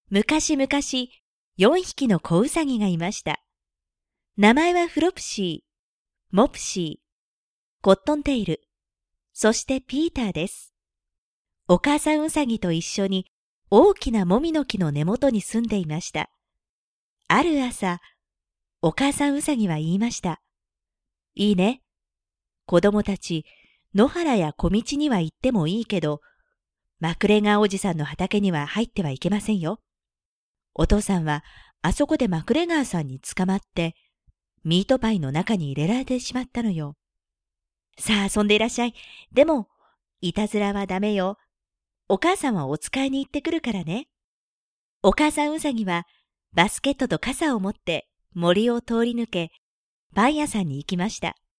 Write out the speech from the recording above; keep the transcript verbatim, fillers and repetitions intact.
昔々、よんひきの子ウサギがいました。名前はフロプシー、モプシー、コットンテイル、そしてピーターです。お母さんウサギと一緒に大きなもみの木の根元に住んでいました。ある朝、お母さんウサギは言いました。いいね。子供たち、野原や小道には行ってもいいけど、マクレガーおじさんの畑には入ってはいけませんよ。お父さんはあそこでマクレガーさんに捕まって、ミートパイの中に入れられてしまったのよ。さあ遊んでいらっしゃい。でも、いたずらはダメよ。お母さんはお使いに行ってくるからね。お母さんウサギはバスケットと傘を持って森を通り抜け、パン屋さんに行きました。